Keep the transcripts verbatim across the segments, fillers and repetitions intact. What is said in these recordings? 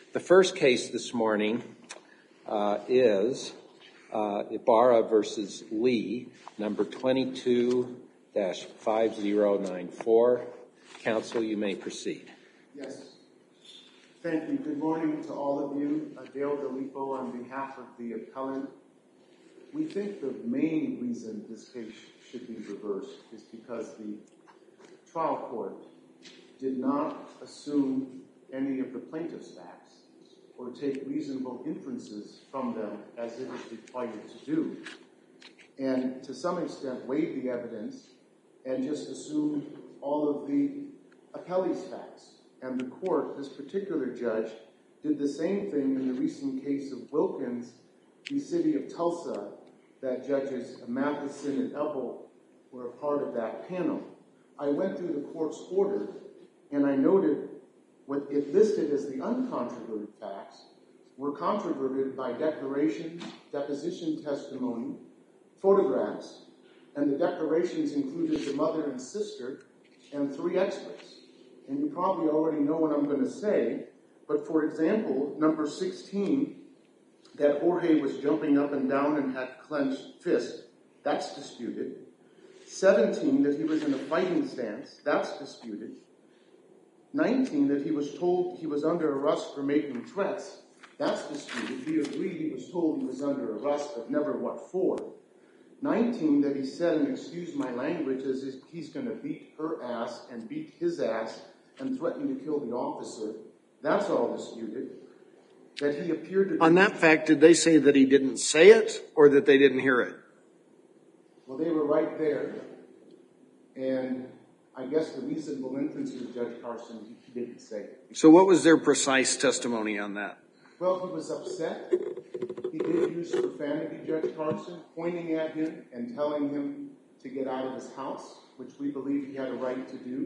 The first case this morning uh, is uh, Ibarra versus Lee, number twenty-two dash five zero nine four. Counsel, you may proceed. Yes. Thank you. Good morning to all of you. Uh, Dale Gallipo on behalf of the appellant. We think the main reason this case should be reversed is because the trial court did not assume any of the plaintiff's facts or take reasonable inferences from them as it is required to do, and to some extent weighed the evidence and just assumed all of the appellee's facts. And the court, this particular judge, did the same thing in the recent case of Wilkins, the city of Tulsa, that judges Matheson and Ebel were a part of that panel. I went through the court's order and I noted what it listed as the uncontroverted facts were controverted by declarations, deposition testimony, photographs, and the declarations included the mother and sister and three experts. And you probably already know what I'm going to say, but for example, number sixteen, that Jorge was jumping up and down and had clenched fists, that's disputed. seventeen, that he was in a fighting stance, that's disputed. nineteen, that he was told he was under arrest for making threats, that's disputed. We agreed he was told he was under arrest, but never what for. nineteen, that he said, and excuse my language, as if he's going to beat her ass and beat his ass and threaten to kill the officer, that's all disputed. That he appeared to be... On that fact, did they say that he didn't say it or that they didn't hear it? Well, they were right there. And I guess the reasonable inference is Judge Carson, he didn't say it. So what was their precise testimony on that? Well, he was upset. He did use profanity, Judge Carson, pointing at him and telling him to get out of his house, which we believe he had a right to do.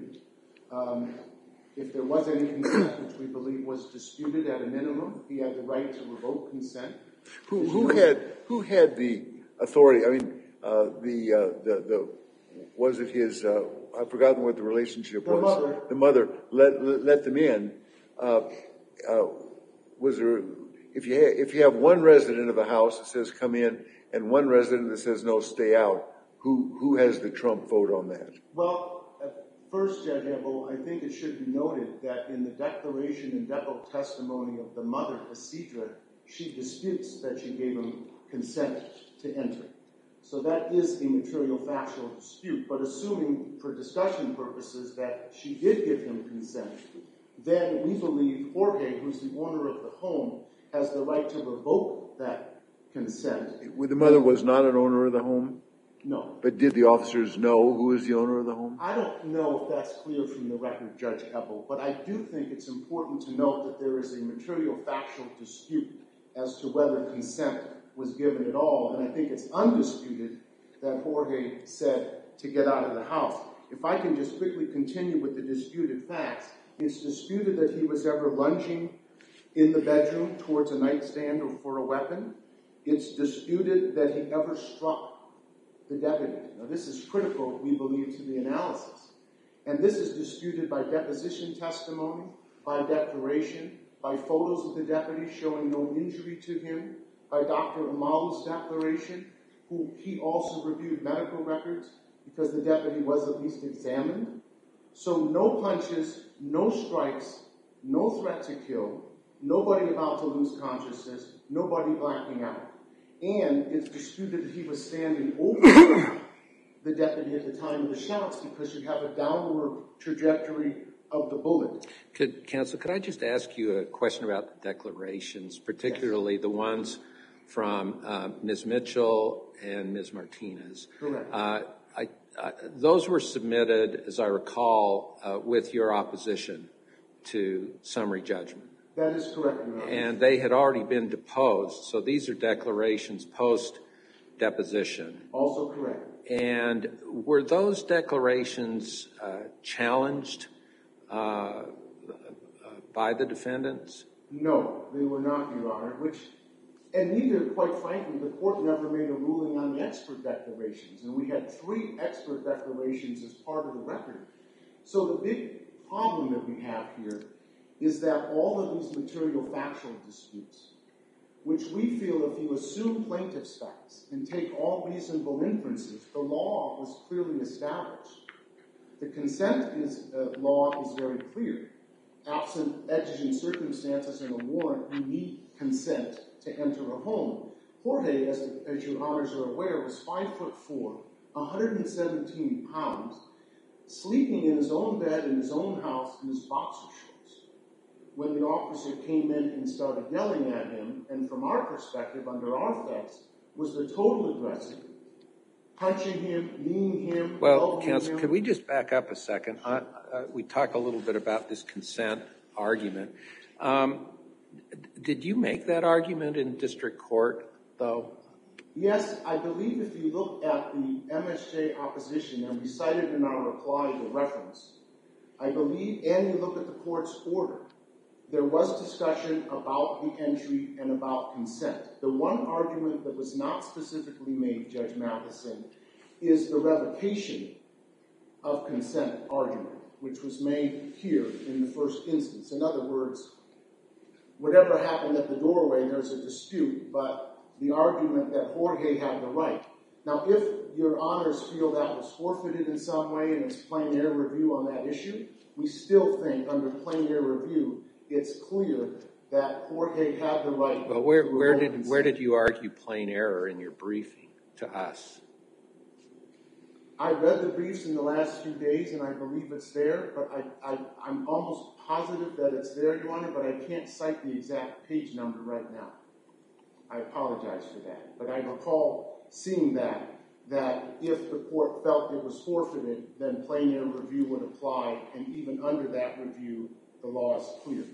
Um, if there was any consent, which we believe was disputed at a minimum, he had the right to revoke consent. Who, who had who had the authority? I mean, uh, the, uh, the the was it his? Uh, I've forgotten what the relationship the was. Mother. The mother let let them in. Uh, uh, was there? If you ha- if you have one resident of the house that says come in and one resident that says no, stay out, who who has the trump vote on that? Well, at first, Judge Ebel, I think it should be noted that in the declaration and depo testimony of the mother, Isidra, she disputes that she gave him consent to enter. So that is a material factual dispute. But assuming for discussion purposes that she did give him consent, then we believe Jorge, who's the owner of the home, has the right to revoke that consent. The mother was not an owner of the home? No. But did the officers know who is the owner of the home? I don't know if that's clear from the record, Judge Ebel, but I do think it's important to note that there is a material factual dispute as to whether consent was given at all, and I think it's undisputed that Jorge said to get out of the house. If I can just quickly continue with the disputed facts, it's disputed that he was ever lunging in the bedroom towards a nightstand or for a weapon. It's disputed that he ever struck the deputy. Now, this is critical, we believe, to the analysis. And this is disputed by deposition testimony, by declaration, by photos of the deputy showing no injury to him, by Doctor Amalu's declaration, who he also reviewed medical records because the deputy was at least examined. So no punches, no strikes, no threat to kill, nobody about to lose consciousness, nobody blacking out. And it's disputed that he was standing over the deputy at the time of the shots because you have a downward trajectory of the bullet. Could, Counsel, could I just ask you a question about the declarations, particularly yes. the ones from uh, Miz Mitchell and Miz Martinez? Correct. Uh, I, I, those were submitted, as I recall, uh, with your opposition to summary judgment. That is correct, Your Honor. And they had already been deposed, so these are declarations post-deposition. Also correct. And were those declarations uh, challenged uh, uh, by the defendants? No, they were not, Your Honor, which, and neither, quite frankly, the court never made a ruling on the expert declarations, and we had three expert declarations as part of the record. So the big problem that we have here is that all of these material factual disputes, which we feel if you assume plaintiff's facts and take all reasonable inferences, the law was clearly established. The consent is, uh, law is very clear. Absent exigent circumstances and a warrant, you need consent to enter a home. Jorge, as, the, as your honors are aware, was five foot four, one hundred seventeen pounds, sleeping in his own bed in his own house in his boxer shorts. When the officer came in and started yelling at him, and from our perspective, under our facts, was the total aggressive, punching him, kneeing him, Well, counsel, him. could we just back up a second? Uh, uh, we talk a little bit about this consent argument. Um, did you make that argument in district court, though? Yes, I believe if you look at the M S J opposition, and we cited in our reply the reference, I believe, and you look at the court's order, there was discussion about the entry and about consent. The one argument that was not specifically made, Judge Matheson, is the revocation of consent argument, which was made here in the first instance. In other words, whatever happened at the doorway, there's a dispute, but the argument that Jorge had the right. Now, if your honors feel that was forfeited in some way and it's plain air review on that issue, we still think under plain air review, it's clear that Jorge had the right. Well, where, to where revoke did consent. where did you argue plain error in your briefing to us? I read the briefs in the last few days, and I believe it's there, but I, I, I'm almost positive that it's there, Your Honor, but I can't cite the exact page number right now. I apologize for that. But I recall seeing that, that if the court felt it was forfeited, then plain air review would apply, and even under that review, the law is clear.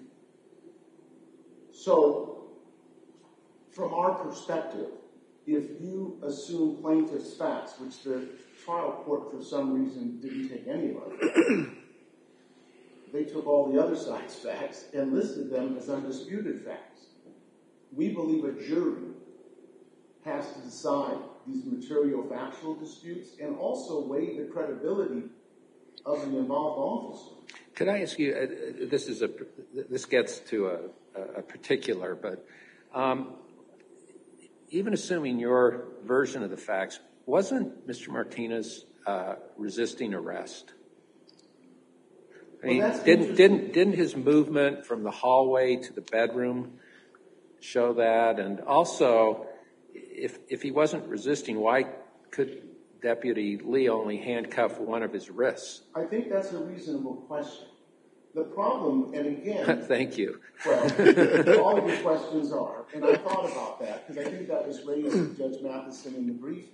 So, from our perspective, if you assume plaintiff's facts, which the trial court for some reason didn't take any of, they took all the other side's facts and listed them as undisputed facts. We believe a jury has to decide these material factual disputes and also weigh the credibility of the involved officer. Could I ask you? Uh, this is a this gets to a, a particular, but um, even assuming your version of the facts, wasn't Mister Martinez uh, resisting arrest? I mean, Well, that's didn't didn't didn't his movement from the hallway to the bedroom show that? And also, if if he wasn't resisting, why could Deputy Lee only handcuff one of his wrists? I think that's a reasonable question. The problem, and again... Thank you. Well, all of your questions are, and I thought about that, because I think that was raised with Judge Matheson in the briefing.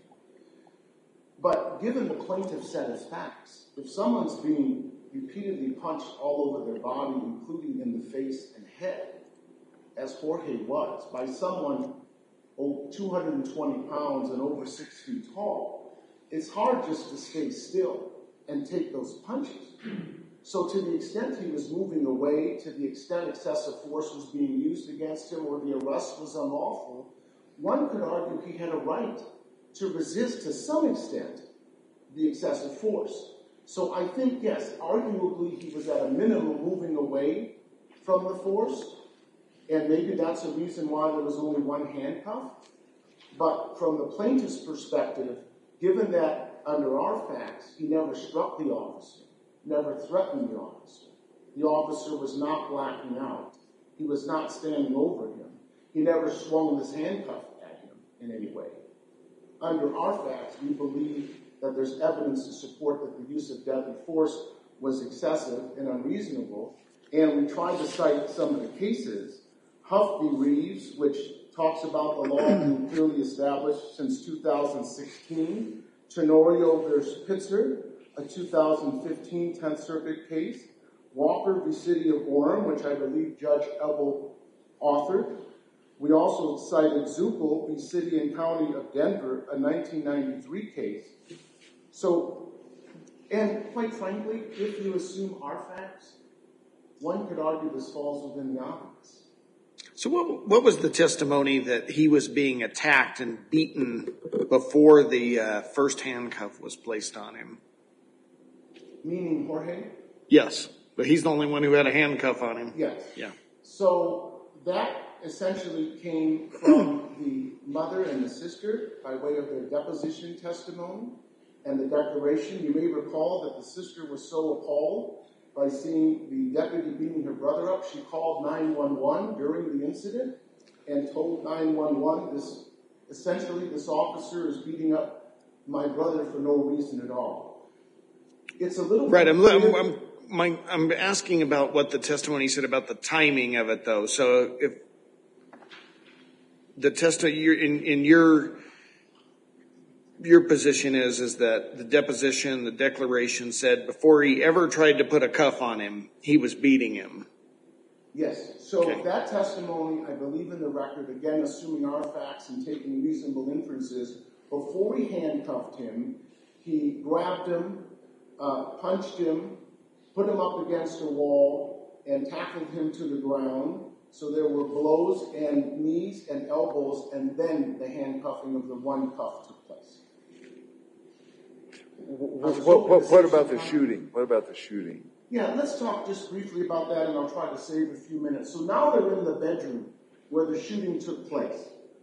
But given the plaintiff's set of facts, if someone's being repeatedly punched all over their body, including in the face and head, as Jorge was, by someone two hundred twenty pounds and over six feet tall, it's hard just to stay still and take those punches. So to the extent he was moving away, to the extent excessive force was being used against him or the arrest was unlawful, one could argue he had a right to resist to some extent the excessive force. So I think, yes, arguably he was at a minimum moving away from the force, and maybe that's a reason why there was only one handcuff. But from the plaintiff's perspective, given that under our facts, he never struck the officer, never threatened the officer. The officer was not blacking out. He was not standing over him. He never swung his handcuff at him in any way. Under our facts, we believe that there's evidence to support that the use of deadly force was excessive and unreasonable. And we tried to cite some of the cases. Huff v. Reeves, which talks about the law being clearly established since two thousand sixteen. Tenorio v. Pitzer, a two thousand fifteen tenth Circuit case. Walker v. City of Orem, which I believe Judge Ebel authored. We also cited Zuckel v. City and County of Denver, a nineteen ninety-three case. So, and quite frankly, if you assume our facts, one could argue this falls within the obvious. So what, what was the testimony that he was being attacked and beaten before the uh, first handcuff was placed on him? Meaning Jorge? Yes. But he's the only one who had a handcuff on him. Yes. Yeah. So that essentially came from the mother and the sister by way of their deposition testimony and the declaration. You may recall that the sister was so appalled by seeing the deputy beating her brother up, she called nine one one during the incident and told nine one one, this, essentially this officer is beating up my brother for no reason at all. It's a little Right, I'm, I'm, I'm, my, I'm asking about what the testimony said about the timing of it, though. So if the testimony in, in your your position is is that the deposition, the declaration said before he ever tried to put a cuff on him, he was beating him. Yes. So Okay. that testimony, I believe in the record, again, assuming our facts and taking reasonable inferences, before he handcuffed him, he grabbed him, uh, punched him, put him up against a wall, and tackled him to the ground. So there were blows and knees and elbows, and then the handcuffing of the one cuff took place. What, what, what, what about the shooting? What about the shooting? Yeah, let's talk just briefly about that, and I'll try to save a few minutes. So now they're in the bedroom where the shooting took place.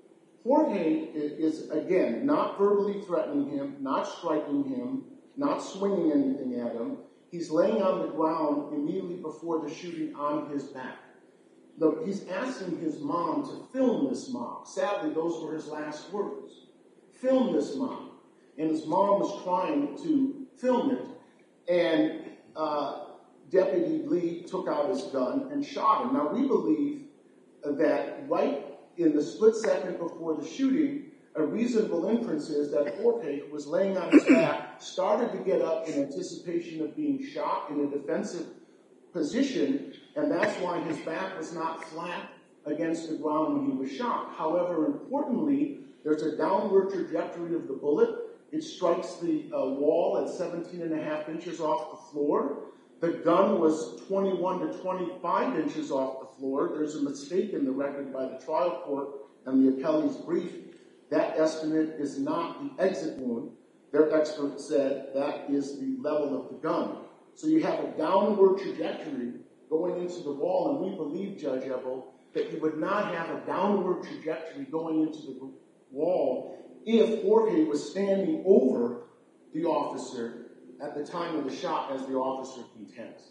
Jorge is, again, not verbally threatening him, not striking him, not swinging anything at him. He's laying on the ground immediately before the shooting on his back. The, he's asking his mom to film this mom. Sadly, those were his last words. Film this mom. And his mom was trying to film it. And uh, Deputy Lee took out his gun and shot him. Now, we believe that right in the split second before the shooting, a reasonable inference is that Jorge, who was laying on his back, started to get up in anticipation of being shot in a defensive position, and that's why his back was not flat against the ground when he was shot. However, importantly, there's a downward trajectory of the bullet. It strikes the uh, wall at seventeen and a half inches off the floor. The gun was twenty-one to twenty-five inches off the floor. There's a mistake in the record by the trial court and the appellee's brief. That estimate is not the exit wound. Their expert said that is the level of the gun. So you have a downward trajectory going into the wall, and we believe, Judge Ebel, that you would not have a downward trajectory going into the wall if Jorge was standing over the officer at the time of the shot, as the officer contends.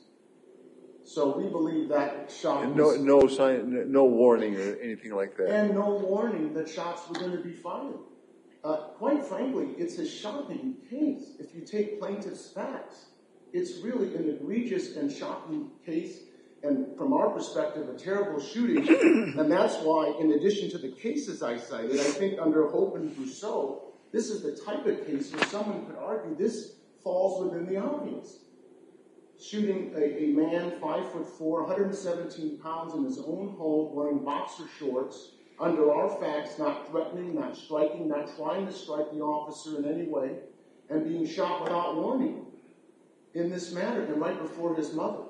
So we believe that shot And no, was, no sign, no warning or anything like that. and no warning that shots were going to be fired. Uh, quite frankly, it's a shocking case. If you take plaintiff's facts, it's really an egregious and shocking case, and from our perspective, a terrible shooting. And that's why, in addition to the cases I cited, I think under Hope and Brousseau, this is the type of case where someone could argue this falls within the obvious. Shooting a, a man, five foot four, one hundred seventeen pounds in his own home, wearing boxer shorts, under our facts, not threatening, not striking, not trying to strike the officer in any way, and being shot without warning in this manner and right before his mother.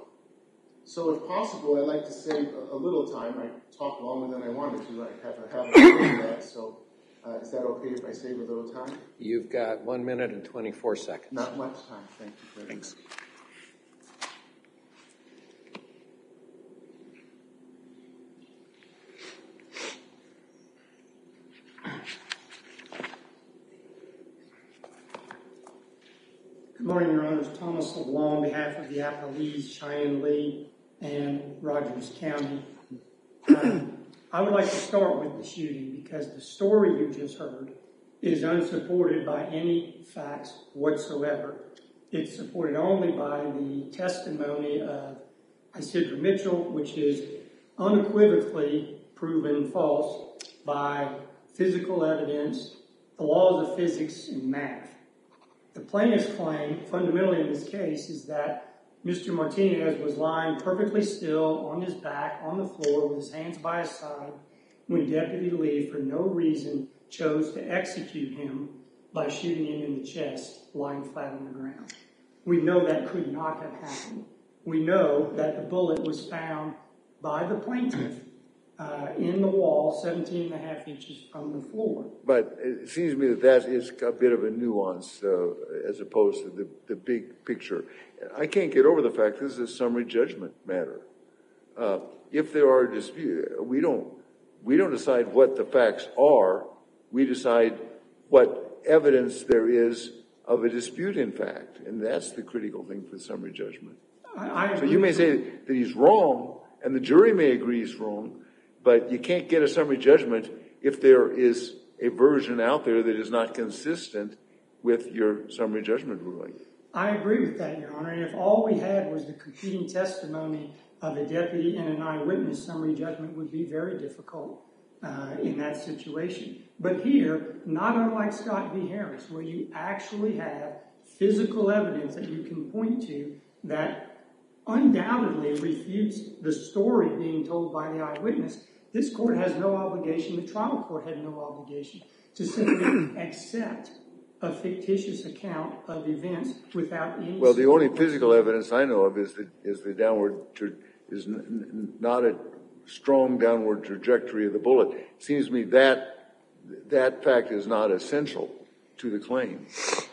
So if possible, I'd like to save a, a little time. I talked longer than I wanted to. I have a habit of doing that, so uh, is that okay if I save a little time? You've got one minute and twenty-four seconds. Not much time. Thank you very Thanks. much. Good morning, Your Honors. Thomas LeBlanc on behalf of the appellees, Cheyenne Lee and Rogers County. Um, I would like to start with the shooting because the story you just heard is unsupported by any facts whatsoever. It's supported only by the testimony of Isidra Mitchell, which is unequivocally proven false by physical evidence, the laws of physics, and math. The plaintiff's claim, fundamentally in this case, is that Mister Martinez was lying perfectly still on his back on the floor with his hands by his side when Deputy Lee, for no reason, chose to execute him by shooting him in the chest, lying flat on the ground. We know that could not have happened. We know that the bullet was found by the plaintiff uh, in the wall, seventeen and a half inches from the floor. But it seems to me that that is a bit of a nuance uh, as opposed to the, the big picture. I can't get over the fact this is a summary judgment matter. Uh, if there are disputes, we don't, we don't decide what the facts are. We decide what evidence there is of a dispute in fact. And that's the critical thing for the summary judgment. I, I so you may say that he's wrong, and the jury may agree he's wrong, but you can't get a summary judgment if there is a version out there that is not consistent with your summary judgment ruling. I agree with that, Your Honor. And if all we had was the competing testimony of a deputy and an eyewitness, summary judgment would be very difficult uh, in that situation. But here, not unlike Scott v. Harris, where you actually have physical evidence that you can point to that undoubtedly refutes the story being told by the eyewitness, this court has no obligation, the trial court had no obligation, to simply accept a fictitious account of events without any... Well, the only physical evidence I know of is the, is the downward, is n- n- not a strong downward trajectory of the bullet. It seems to me that that fact is not essential to the claim.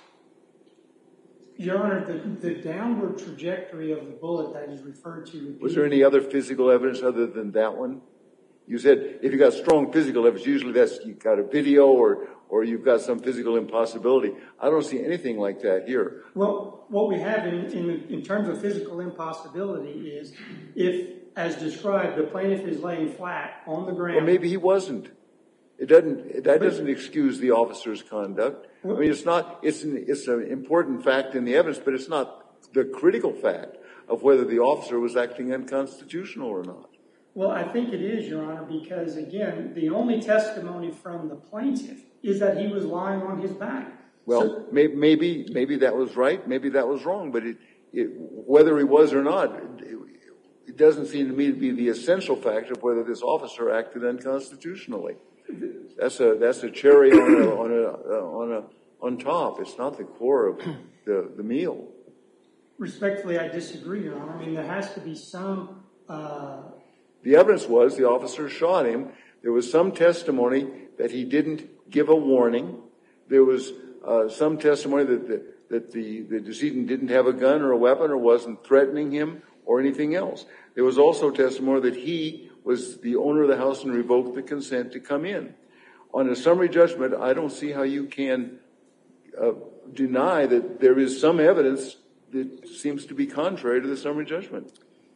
Your Honor, the, the downward trajectory of the bullet that is referred to... Was there any other physical evidence other than that one? You said if you got strong physical evidence, usually that's you've got a video or or you've got some physical impossibility. I don't see anything like that here. Well, what we have in, in, in terms of physical impossibility is if, as described, the plaintiff is laying flat on the ground... Well, maybe he wasn't. It doesn't. That doesn't excuse the officer's conduct. I mean, it's not. It's an, it's an important fact in the evidence, but it's not the critical fact of whether the officer was acting unconstitutional or not. Well, I think it is, Your Honor, because, again, the only testimony from the plaintiff is that he was lying on his back. Well, so, maybe, maybe maybe that was right, maybe that was wrong, but it, it, whether he was or not, it, it doesn't seem to me to be the essential fact of whether this officer acted unconstitutionally. That's a that's a cherry on a, on a uh, on a on top. It's not the core of the the meal. Respectfully, I disagree, Your Honor. I mean, there has to be some... Uh, The evidence was the officer shot him. There was some testimony that he didn't give a warning. There was uh, some testimony that the, that the, the decedent didn't have a gun or a weapon or wasn't threatening him or anything else. There was also testimony that he was the owner of the house and revoked the consent to come in. On a summary judgment, I don't see how you can uh, deny that there is some evidence that seems to be contrary to the summary judgment.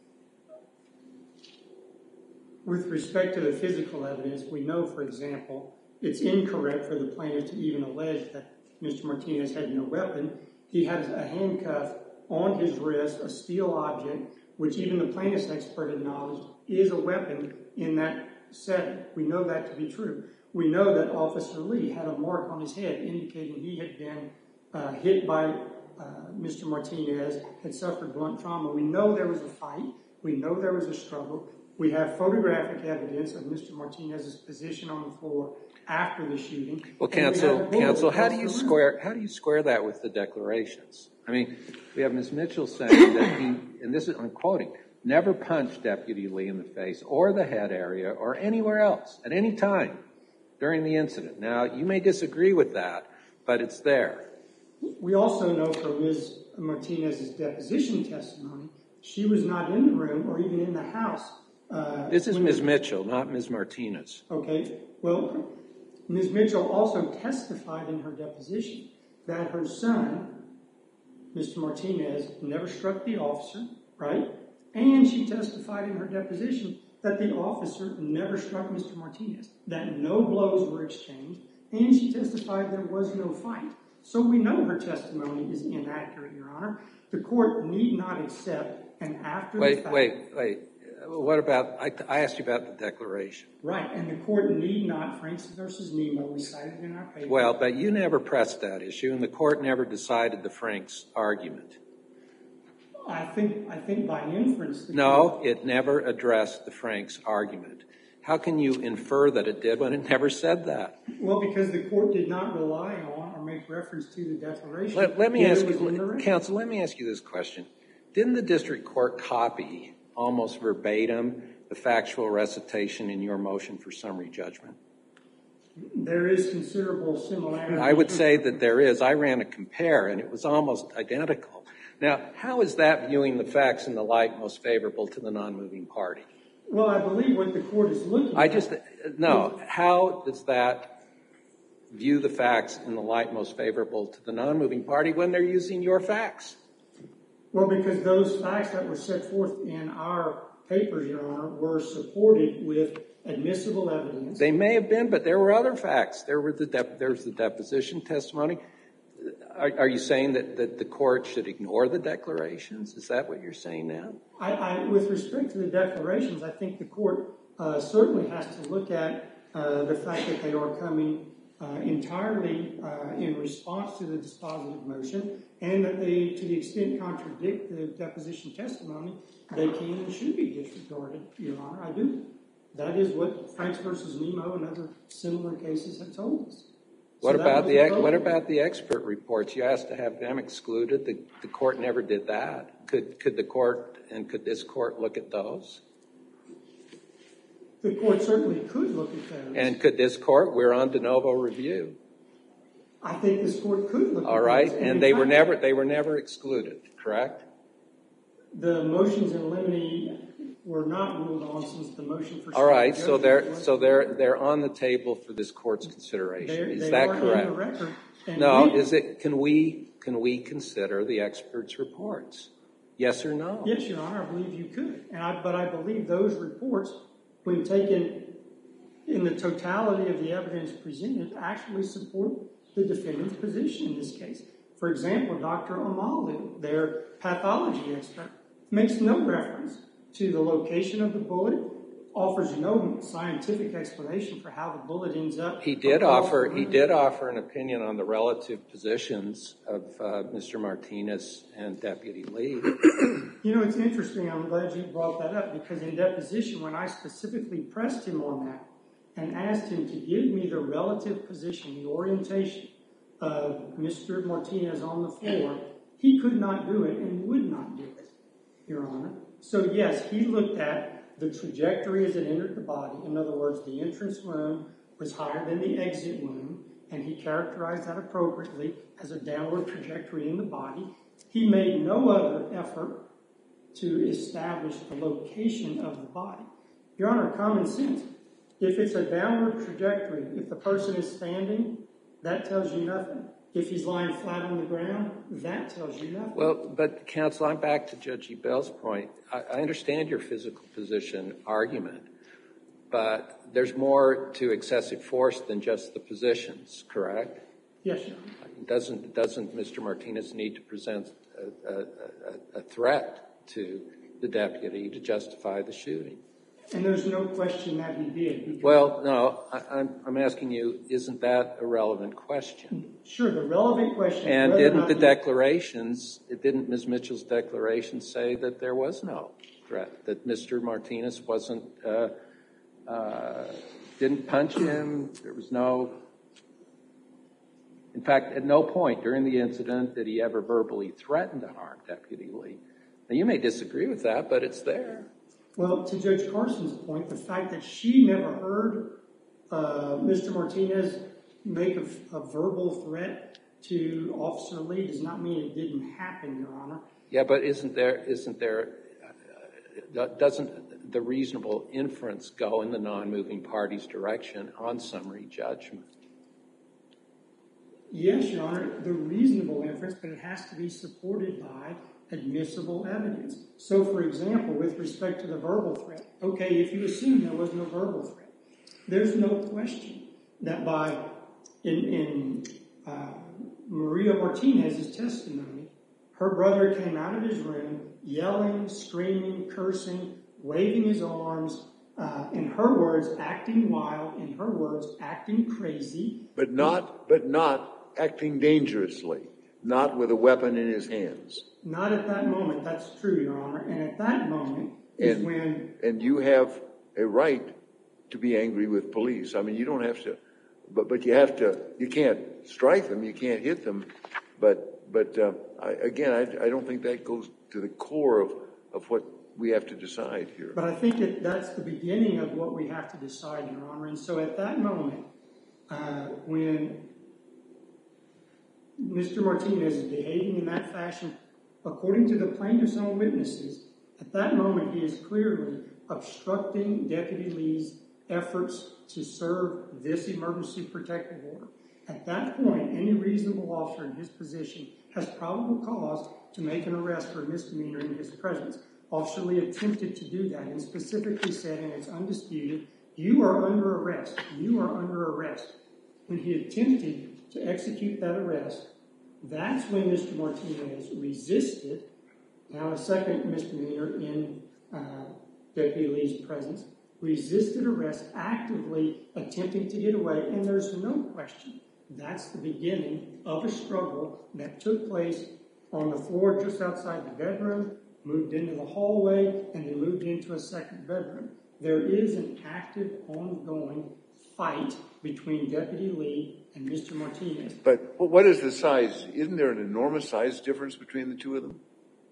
With respect to the physical evidence, we know, for example, it's incorrect for the plaintiff to even allege that Mister Martinez had no weapon. He has a handcuff on his wrist, a steel object, which even the plaintiff's expert acknowledged is a weapon in that setting. We know that to be true. We know that Officer Lee had a mark on his head indicating he had been uh, hit by uh, Mister Martinez, had suffered blunt trauma. We know there was a fight. We know there was a struggle. We have photographic evidence of Mister Martinez's position on the floor after the shooting. Well, counsel, we counsel, how do you square how do you square that with the declarations? I mean, we have Miz Mitchell saying that he, and this is I'm quoting, never punched Deputy Lee in the face or the head area or anywhere else at any time during the incident. Now, you may disagree with that, but it's there. We also know from Miz Martinez's deposition testimony, she was not in the room or even in the house. Uh, this is Miz Mitchell, not Miz Martinez. Okay. Well, Miz Mitchell also testified in her deposition that her son, Mister Martinez, never struck the officer, right? And she testified in her deposition that the officer never struck Mister Martinez, that no blows were exchanged, and she testified there was no fight. So we know her testimony is inaccurate, Your Honor. The court need not accept an after the fact. Wait, wait, wait. What about, I, I asked you about the declaration. Right, and the court need not, Franks versus Nemo, we cited in our paper. Well, but you never pressed that issue, and the court never decided the Franks argument. I think, I think by inference... No, court, it never addressed the Franks argument. How can you infer that it did when it never said that? Well, because the court did not rely on or make reference to the declaration. Let, let me ask you, counsel, let me ask you this question. Didn't the district court copy almost verbatim the factual recitation in your motion for summary judgment? There is considerable similarity. I would say that there is. I ran a compare, and it was almost identical. Now, how is that viewing the facts in the light most favorable to the non-moving party? Well, I believe what the court is looking I at. just, no, how does that view the facts in the light most favorable to the non-moving party when they're using your facts? Well, because those facts that were set forth in our papers, Your Honor, were supported with admissible evidence. They may have been, but there were other facts. There were the dep- there was the deposition testimony. Are, are you saying that, that the court should ignore the declarations? Is that what you're saying now? I, I, with respect to the declarations, I think the court uh, certainly has to look at uh, the fact that they are coming uh, entirely uh, in response to the dispositive motion, and that they, to the extent contradict the deposition testimony, they can and should be disregarded, Your Honor. I do. That is what Franks versus Nemo and other similar cases have told us. What So about the the what about the expert reports? You asked to have them excluded. The, the court never did that. Could could the court and could this court look at those? The court certainly could look at those. And could this court? We're on de novo review. I think this court could look All at right, those. and they were never they were never excluded, correct? The motions in limine were not ruled on since the motion for. All right, so judgment they're was- so they're they're on the table for this court's consideration. They're- Is they that are correct? in the record, and No, we- is it? Can we can we consider the experts' reports? Yes or no? Yes, Your Honor, I believe you could, and I, but I believe those reports, when taken in the totality of the evidence presented, actually support the defendant's position in this case. For example, Doctor Amalu, their pathology expert, makes no reference to the location of the bullet, offers no scientific explanation for how the bullet ends up. He did across offer the he room. did offer an opinion on the relative positions of uh, Mister Martinez and Deputy Lee. You know, it's interesting. I'm glad you brought that up, because in deposition, when I specifically pressed him on that and asked him to give me the relative position, the orientation of Mister Martinez on the floor, he could not do it and would not do it, Your Honor. So yes, he looked at the trajectory as it entered the body. In other words, the entrance wound was higher than the exit wound, and he characterized that appropriately as a downward trajectory in the body. He made no other effort to establish the location of the body. Your Honor, common sense. If it's a downward trajectory, if the person is standing, that tells you nothing. If he's lying flat on the ground, that tells you nothing. Well, but counsel, I'm back to Judge Ebell's point. I, I understand your physical position argument, but there's more to excessive force than just the positions, correct? Yes, Your Honor. Doesn't doesn't Mister Martinez need to present a, a, a, a threat to the deputy to justify the shooting? And there's no question that he did. because- Well, no, I, I'm I'm asking you, isn't that a relevant question? Sure, the relevant question is And whether or didn't not the he- declarations, didn't Miz Mitchell's declaration say that there was no threat, that Mister Martinez wasn't, uh, uh, didn't punch him, there was no, in fact, at no point during the incident did he ever verbally threaten to harm Deputy Lee. Now, you may disagree with that, but it's there. Well, to Judge Carson's point, the fact that she never heard uh, Mister Martinez make a, a verbal threat to Officer Lee does not mean it didn't happen, Your Honor. Yeah, but isn't there, isn't there, uh, doesn't the reasonable inference go in the non-moving party's direction on summary judgment? Yes, Your Honor, the reasonable inference, but it has to be supported by admissible evidence. So, for example, with respect to the verbal threat, okay, if you assume there was no verbal threat, there's no question that by, in, in uh, Maria Martinez's testimony, her brother came out of his room yelling, screaming, cursing, waving his arms, uh, in her words, acting wild, in her words, acting crazy. But not, but not acting dangerously, not with a weapon in his hands. Not at that moment, that's true, Your Honor. And at that moment is And, when, and you have a right to be angry with police. I mean, you don't have to, but, but you have to, you can't strike them, you can't hit them. But, but uh, I, again, I, I don't think that goes to the core of, of what we have to decide here. but I think that that's the beginning of what we have to decide, Your Honor. And so at that moment, uh, when Mister Martinez is behaving in that fashion According to the plaintiff's own witnesses, at that moment he is clearly obstructing Deputy Lee's efforts to serve this emergency protective order. At that point, any reasonable officer in his position has probable cause to make an arrest for a misdemeanor in his presence. Officer Lee attempted to do that and specifically said, and it's undisputed, you are under arrest. You are under arrest. When he attempted to execute that arrest, that's when Mister Martinez resisted, now a second misdemeanor in uh, Deputy Lee's presence, resisted arrest, actively attempting to get away, and there's no question. That's the beginning of a struggle that took place on the floor just outside the bedroom, moved into the hallway, and then moved into a second bedroom. There is an active, ongoing fight between Deputy Lee and Mister Martinez. But what is the size? Isn't there an enormous size difference between the two of them?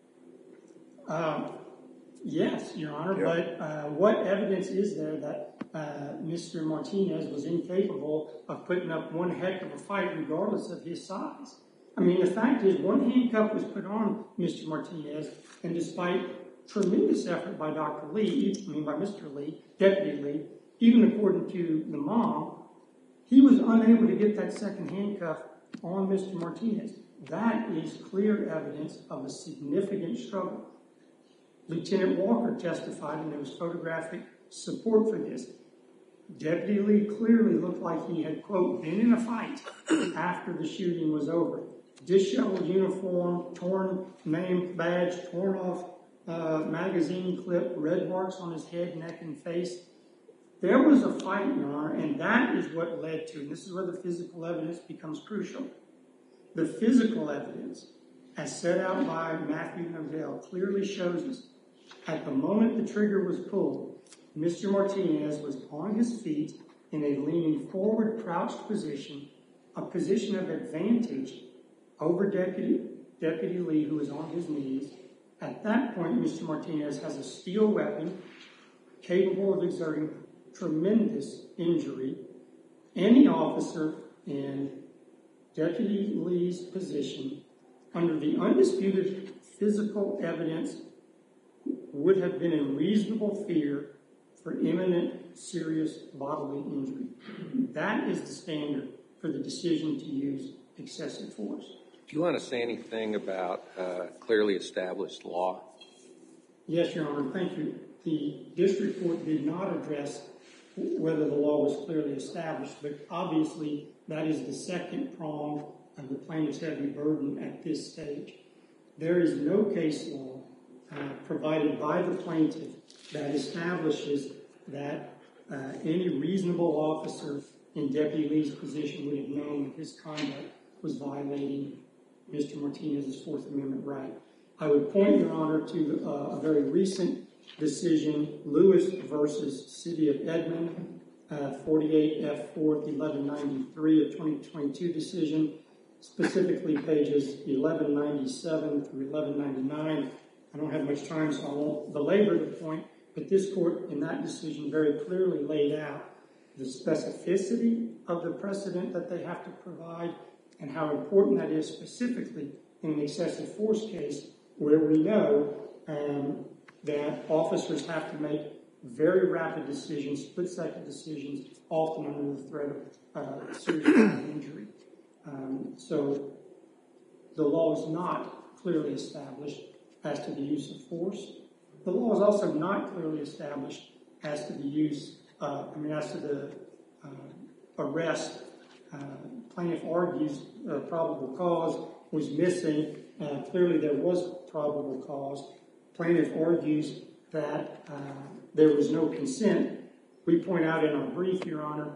Uh, yes, Your Honor, Yeah. but uh, what evidence is there that uh, Mister Martinez was incapable of putting up one heck of a fight regardless of his size? I mean, the fact is, one handcuff was put on Mister Martinez, and despite tremendous effort by Doctor Lee, I mean by Mister Lee, Deputy Lee, even according to the mom, he was unable to get that second handcuff on Mister Martinez. That is clear evidence of a significant struggle. Lieutenant Walker testified, and there was photographic support for this. Deputy Lee clearly looked like he had, quote, been in a fight after the shooting was over. Disheveled uniform, torn name badge, torn off uh, magazine clip, red marks on his head, neck, and face. There was a fight, Your Honor, and that is what led to, and this is where the physical evidence becomes crucial. The physical evidence, as set out by Matthew Novell, clearly shows us at the moment the trigger was pulled, Mister Martinez was on his feet in a leaning forward, crouched position, a position of advantage over Deputy, Deputy Lee, who was on his knees. At that point, Mister Martinez has a steel weapon capable of exerting tremendous injury. Any officer in Deputy Lee's position, under the undisputed physical evidence, would have been in reasonable fear for imminent serious bodily injury. That is the standard for the decision to use excessive force. Do you want to say anything about uh, clearly established law? Yes, Your Honor, thank you. The district court did not address whether the law was clearly established, but obviously that is the second prong of the plaintiff's heavy burden at this stage. There is no case law uh, provided by the plaintiff that establishes that uh, any reasonable officer in Deputy Lee's position would have known that his conduct was violating Mister Martinez's Fourth Amendment right. I would point, Your Honor, to uh, a very recent decision, Lewis versus City of Edmond, uh, forty-eight F fourth, eleven ninety-three, a twenty twenty-two decision, specifically pages eleven ninety-seven through eleven ninety-nine. I don't have much time, so I won't belabor the point, but this court in that decision very clearly laid out the specificity of the precedent that they have to provide and how important that is specifically in an excessive force case where we know um, that officers have to make very rapid decisions, split-second decisions, often under the threat of uh, serious injury. Um, so the law is not clearly established as to the use of force. The law is also not clearly established as to the use, uh, I mean, as to the uh, arrest. Uh, plaintiff argues uh, probable cause was missing. Uh, clearly there was probable cause. Plaintiff argues that uh, there was no consent. We point out in our brief, Your Honor,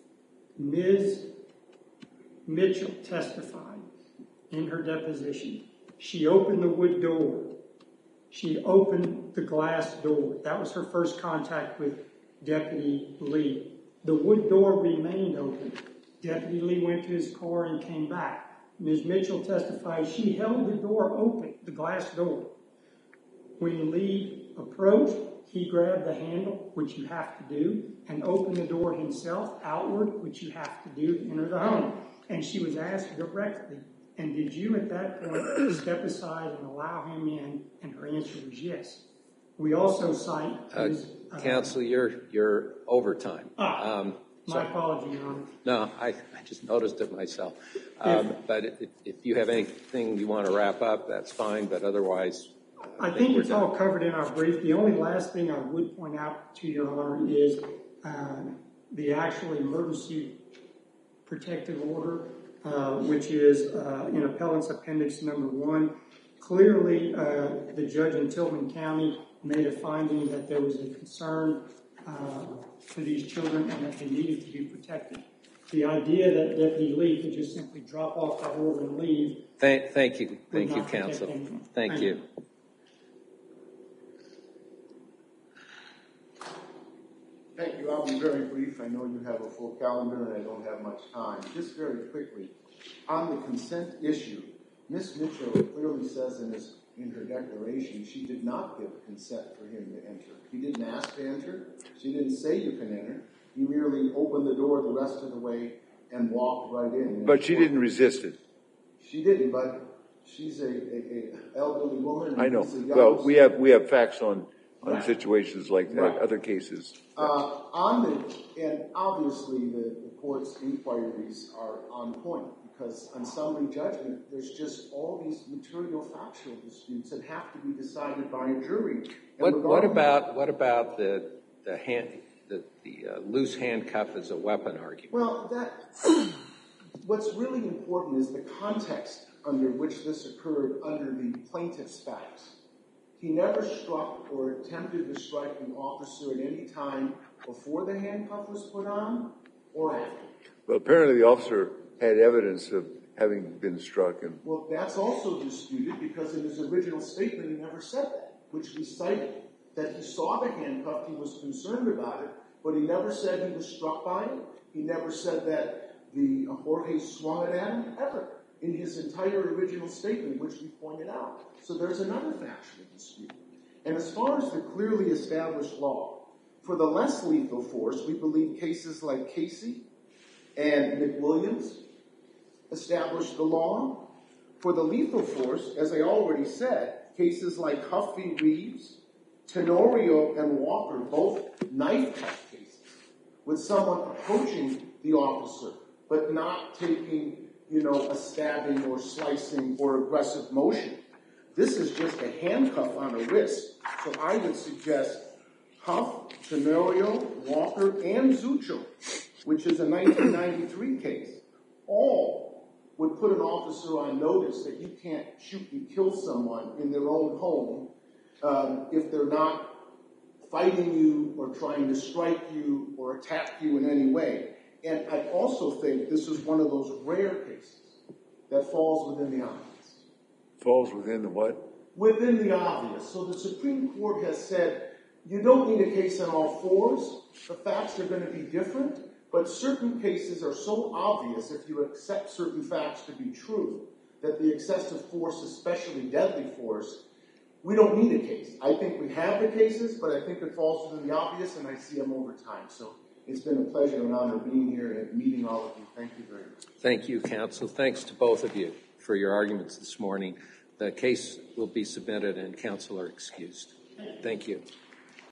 Miz Mitchell testified in her deposition. She opened the wood door. She opened the glass door. That was her first contact with Deputy Lee. The wood door remained open. Deputy Lee went to his car and came back. Miz Mitchell testified she held the door open, the glass door. When Lee approached, he grabbed the handle, which you have to do, and opened the door himself outward, which you have to do to enter the home. And she was asked directly, And did you at that point step aside and allow him in? And her answer was yes. We also cite Uh, his, uh, Counsel, you're, you're overtime. Ah, Um, my so- apology, Your Honor. No, I, I just noticed it myself. Um, But if, if you have anything you want to wrap up, that's fine, but otherwise. I think it's all covered in our brief. The only last thing I would point out to Your Honor is uh, the actual emergency protective order, uh, which is uh, in Appellant's Appendix Number One. Clearly, uh, the judge in Tillman County made a finding that there was a concern uh, for these children and that they needed to be protected. The idea that Deputy Lee could just simply drop off that order and leave. Thank, thank you, thank you, not protect counsel. anyone. Thank Thank you. you. Thank you. I'll be very brief. I know you have a full calendar and I don't have much time. Just very quickly, on the consent issue, Miz Mitchell clearly says in, his, in her declaration she did not give consent for him to enter. He didn't ask to enter. She didn't say you can enter. He merely opened the door the rest of the way and walked right in. But she didn't resist it. She didn't, but she's a, a, a elderly woman. I know. He's a young Well, we have we have facts on on Right. situations like that, Right. other cases. Uh, on the, and obviously the, the court's inquiries are on point because on summary judgment, there's just all these material factual disputes that have to be decided by a jury. And What, what regardless- about, what about the, the hand, the, the uh, loose handcuff as a weapon argument? Well, that, what's really important is the context under which this occurred under the plaintiff's facts. He never struck or attempted to strike the officer at any time before the handcuff was put on or after. But apparently the officer had evidence of having been struck. And Well, that's also disputed because in his original statement he never said that, which we cited. That he saw the handcuff, he was concerned about it, but he never said he was struck by it. He never said that the Jorge swung it at him, ever, in his entire original statement, which we pointed out. So there's another factual dispute. And as far as the clearly established law, for the less lethal force, we believe cases like Casey and McWilliams established the law. For the lethal force, as I already said, cases like Huff v. Reeves, Tenorio and Walker, both knife cuff cases, with someone approaching the officer, but not taking, you know, a stabbing or slicing or aggressive motion. This is just a handcuff on a wrist. So I would suggest Huff, Tenorio, Walker, and Zuccio, which is a nineteen ninety-three case, all would put an officer on notice that you can't shoot and kill someone in their own home um, if they're not fighting you or trying to strike you or attack you in any way. And I also think this is one of those rare cases that falls within the obvious. falls within the what? Within the obvious. So the Supreme Court has said, you don't need a case on all fours. The facts are going to be different, but certain cases are so obvious if you accept certain facts to be true that the excessive force, especially deadly force, we don't need a case. I think we have the cases, but I think it falls within the obvious, and I see them over time. So it's been a pleasure and honor being here and meeting all of you. Thank you very much. Thank you, counsel. Thanks to both of you for your arguments this morning. The case will be submitted and counsel are excused. Thank you.